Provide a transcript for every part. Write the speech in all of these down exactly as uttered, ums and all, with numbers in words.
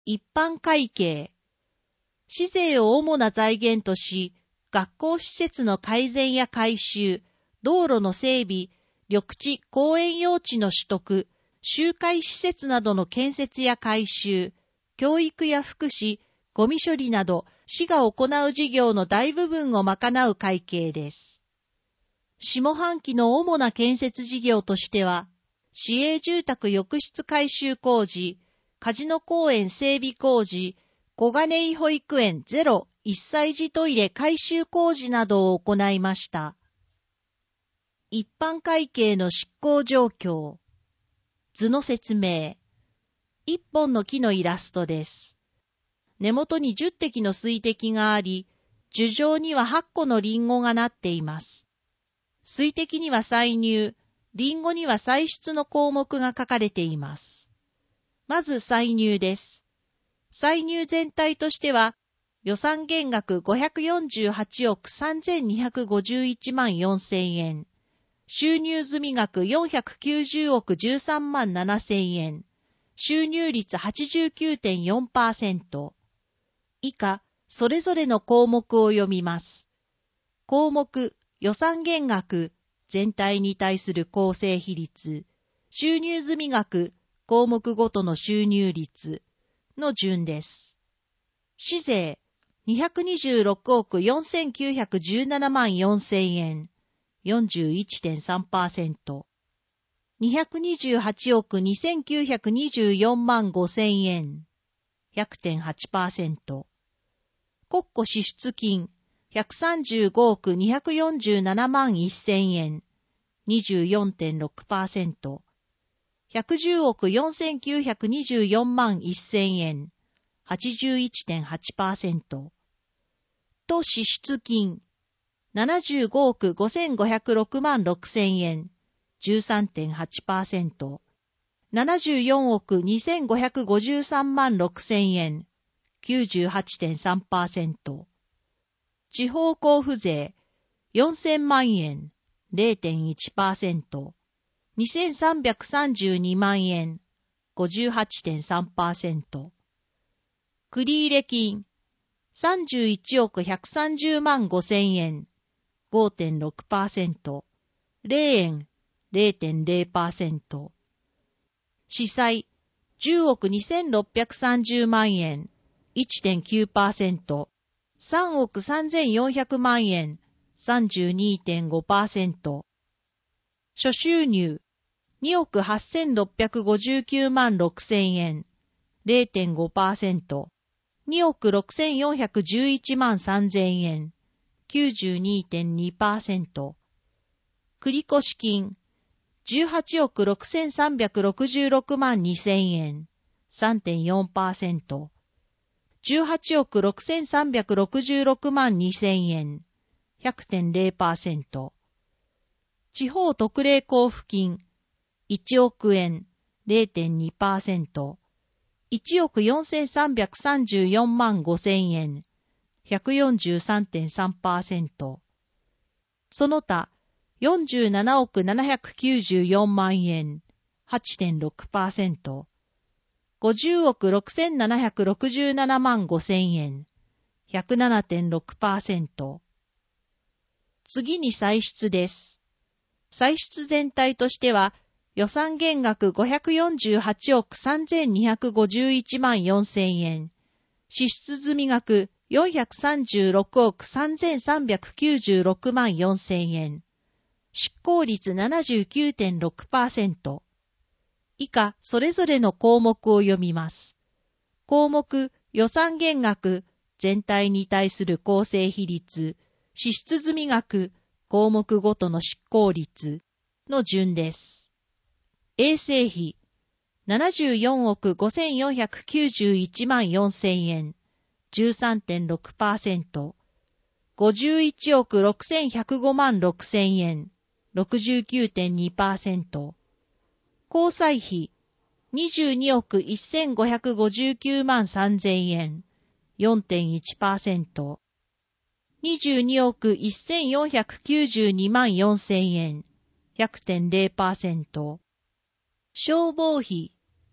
一般会計。市税を主な財源とし、学校施設の改善や改修、道路の整備、緑地・公園用地の取得、集会施設などの建設や改修、教育や福祉、ゴミ処理など、市が行う事業の大部分を賄う会計です。下半期の主な建設事業としては、市営住宅浴室改修工事、カジノ公園整備工事、小金井保育園ゼロいっさい児トイレ改修工事などを行いました。一般会計の執行状況。図の説明。一本の木のイラストです。根元にじゅってきの水滴があり、樹状にははっこのリンゴがなっています。水滴には歳入、リンゴには歳出の項目が書かれています。まず歳入です。歳入全体としては、予算減額ごひゃくよんじゅうはちおくさんぜんにひゃくごじゅういちまんよんせんえん、収入済額よんひゃくきゅうじゅうおくじゅうさんまんななせんえん、収入率 はちじゅうきゅうてんよんパーセント。以下、それぞれの項目を読みます。項目、予算減額、全体に対する構成比率、収入済額、項目ごとの収入率の順です。市税、にひゃくにじゅうろくおくよんせんきゅうひゃくじゅうななまんよんせんえん、よんじゅういちてんさんパーセント。にひゃくにじゅうはちおくにせんきゅうひゃくにじゅうよんまんごせんえん、ひゃくてんはちパーセント。国庫支出金、ひゃくさんじゅうごおくにひゃくよんじゅうななまんせんえん、にじゅうよんてんろくパーセント。ひゃくじゅうおくよんせんきゅうひゃくにじゅうよんまんせんえん、はちじゅういちてんはちパーセント。と支出金、ななじゅうごおくごせんごひゃくろくまんろくせんえん、じゅうさんてんはちパーセント。ななじゅうよんおくにせんごひゃくごじゅうさんまんろくせんえん、きゅうじゅうはちてんさんパーセント。地方交付税、よんせんまんえん、れいてんいちパーセント。にせんさんびゃくさんじゅうにまんえん、ごじゅうはちてんさんパーセント。繰入金、さんじゅういちおくひゃくさんじゅうまんごせんえん、ごてんろくパーセント。れいえん、れいてんれいパーセント。支債、じゅうおくにせんろっぴゃくさんじゅうまんえん、いってんきゅうパーセント。さんおくさんぜんよんひゃくまんえん、さんじゅうにてんごパーセント。諸収入、におくはっせんろっぴゃくごじゅうきゅうまんろくせんえん、れいてんごパーセント。におくろくせんよんひゃくじゅういちまんさんぜんえん、きゅうじゅうにてんにパーセント。繰越金、じゅうはちおくろくせんさんびゃくろくじゅうろくまんにせんえん、さんてんよんパーセント。じゅうはちおくろくせんさんびゃくろくじゅうろくまんにせんえん、ひゃくてんれいパーセント。地方特例交付金、いちおくえん、れいてんにパーセント。いちおくよんせんさんびゃくさんじゅうよんまんごせんえん、ひゃくよんじゅうさんてんさんパーセント。その他、よんじゅうななおくななひゃくきゅうじゅうよんまんえん、はちてんろくパーセント。ごじゅうおくろくせんななひゃくろくじゅうななまんごせんえん、ひゃくななてんろくパーセント。次に歳出です。歳出全体としては、予算減額ごひゃくよんじゅうはちおくさんぜんにひゃくごじゅういちまんよんせんえん、支出済額よんひゃくさんじゅうろくおくさんぜんさんびゃくきゅうじゅうろくまんよんせんえん、執行率 ななじゅうきゅうてんろくパーセント。以下、それぞれの項目を読みます。項目、予算減額、全体に対する構成比率、支出済額、項目ごとの執行率の順です。衛生費、ななじゅうよんおくごせんよんひゃくきゅうじゅういちまんよんせんえん、じゅうさんてんろくパーセント。ごじゅういちおくろくせんひゃくごまんろくせんえん、ろくじゅうきゅうてんにパーセント。交際費、にじゅうにおくせんごひゃくごじゅうきゅうまんさんぜんえん、よんてんいちパーセント。にじゅうにおくせんよんひゃくきゅうじゅうにまんよんせんえん、ひゃくてんれいパーセント。消防費、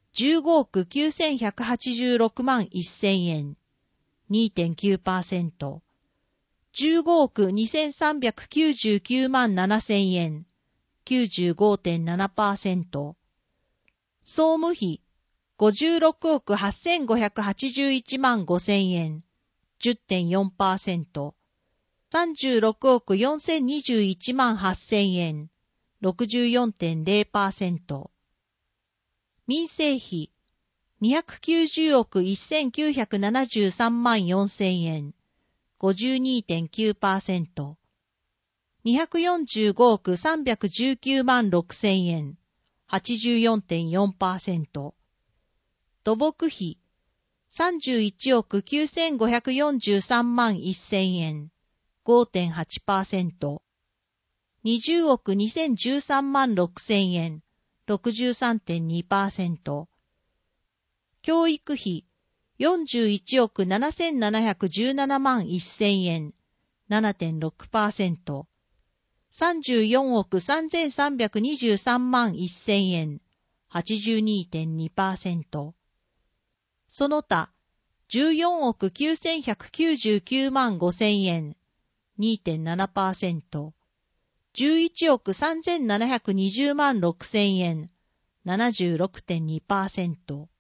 じゅうごおくきゅうせんひゃくはちじゅうろくまんせんえん、にてんきゅうパーセント。じゅうごおくにせんさんびゃくきゅうじゅうきゅうまんななせんえん、きゅうじゅうごてんななパーセント。総務費、ごじゅうろくおくはっせんごひゃくはちじゅういちまんごせんえん、じゅってんよんパーセント。さんじゅうろくおくよんせんにじゅういちまんはっせんえん、ろくじゅうよんてんぜろパーセント。民生費、にひゃくきゅうじゅうおくせんきゅうひゃくななじゅうさんまんよんせんえん、ごじゅうにてんきゅうパーセント。にひゃくよんじゅうごおくさんびゃくじゅうきゅうまんろくせんえん、はちじゅうよんてんよんパーセント。土木費、さんじゅういちおくきゅうせんごひゃくよんじゅうさんまんせんえん、ごてんはちパーセント。にじゅうおくにせんじゅうさんまんろくせんえん、ろくじゅうさんてんにパーセント。教育費、よんじゅういちおくななせんななひゃくじゅうななまんせんえん、ななてんろくパーセント。さんじゅうよんおくさんぜんさんびゃくにじゅうさんまんせんえん、はちじゅうにてんにパーセント。その他、じゅうよんおくきゅうせんひゃくきゅうじゅうきゅうまんごせんえん、にてんななパーセント。じゅういちおくさんぜんななひゃくにじゅうまんろくせんえん、ななじゅうろくてんにパーセント。